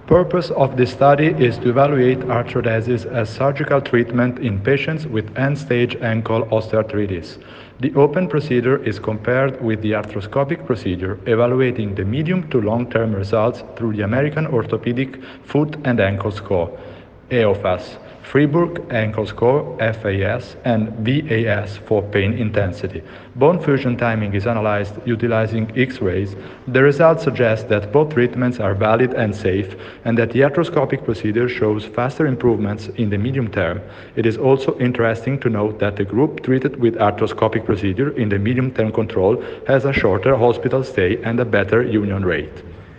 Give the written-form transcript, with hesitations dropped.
Purpose of this study is to evaluate arthrodesis as surgical treatment in patients with end-stage ankle osteoarthritis. The open procedure is compared with the arthroscopic procedure, evaluating the medium to long-term results through the American Orthopedic Foot and Ankle Score, EOFAS, Freiburg Ankle Score, FAS, and VAS for pain intensity. Bone fusion timing is analyzed utilizing X-rays. The results suggest that both treatments are valid and safe, and that the arthroscopic procedure shows faster improvements in the medium term. It is also interesting to note that the group treated with arthroscopic procedure in the medium-term control has a shorter hospital stay and a better union rate.